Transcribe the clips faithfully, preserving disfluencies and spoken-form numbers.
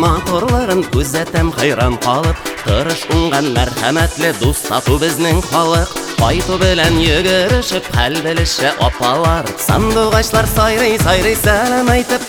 матурлыгын күзәтәм хайран калып. Тырыш уңган мәрхәмәтле дус тату безнең халык. Кайту белән йөгерешеп хәл белешә апалар. Сандугачлар сайрый сайрый сәлам әйтеп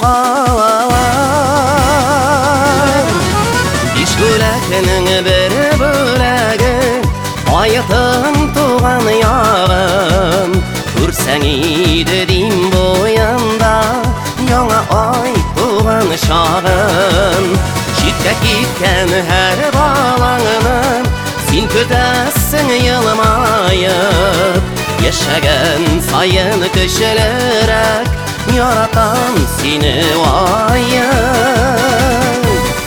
калалар. Биш бүләкнең бер бүләге, аятым туган ягым. Күрсәң иде дим буенда, яңа ай туган чагым. Читкә киткән һәр балаңны син көтәсең елмаеп. Яшәгән саен көчлерәк яратам сине ваеп.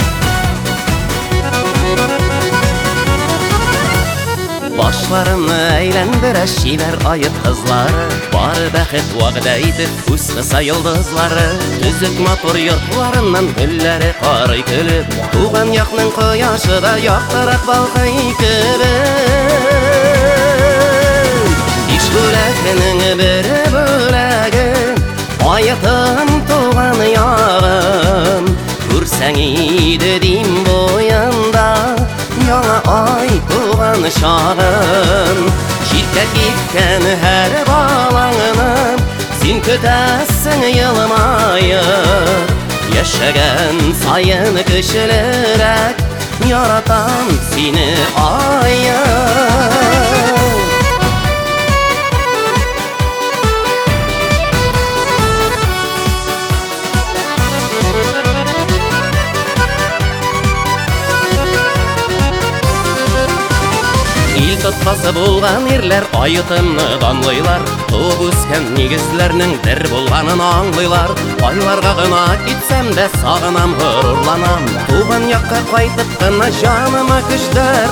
Башларымны әйләндерә шиләр аеп кызлары. Бары бәхет вәгъдә итеп күз кыса йолдызлары. Төзек матур йортларыннан гөлләре карый көлеп. Туган якның кояшы да яктырак балкый кебек. Биш бүләкнең бер бүләге, аятым туган ягым. Күрсәң иде дим буенда, яңа ай туган чагым. Читкә киткән һәр балаңны син көтәсең елмаеп. Яшәгән саен көчлерәк яратам сине аеп. Ил тоткасы булган ирләр аятымны данлыйлар. Туып үскән нигезләрнең бер булганын аңлыйлар. Айларга гына китсәм дә сагынам, горурланам. Туган якка кайтып кына җаныма көчләр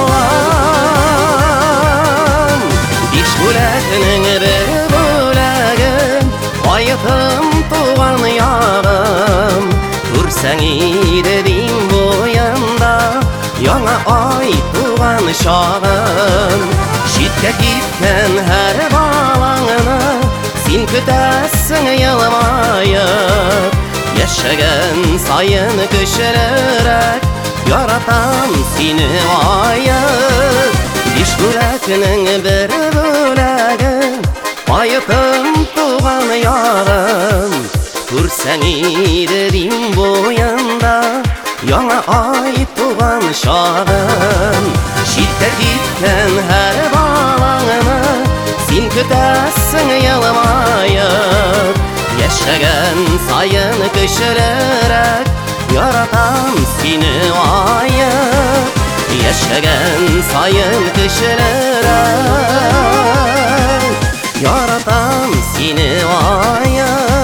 талам. Биш бүләкнең бер бүләге, аятым туган ягым. Күрсәң иде дим буенда, яңа ай туган чагым. Читкә киткән һәр балаңны син көтәсең елмаеп. Яшәгән саен көчлерәк яратам сине ваеп. Биш бүләкнең бер бүләге, аятым туган ягым. Күрсәң иде дим буенда, яңа ай туган чагым. Читкә киткән һәр балаңны син көтәсең елмаеп. Яшәгән саен көчлерәк яратам сине ваеп. Яшәгән саен көчлерәк яратам сине ваеп.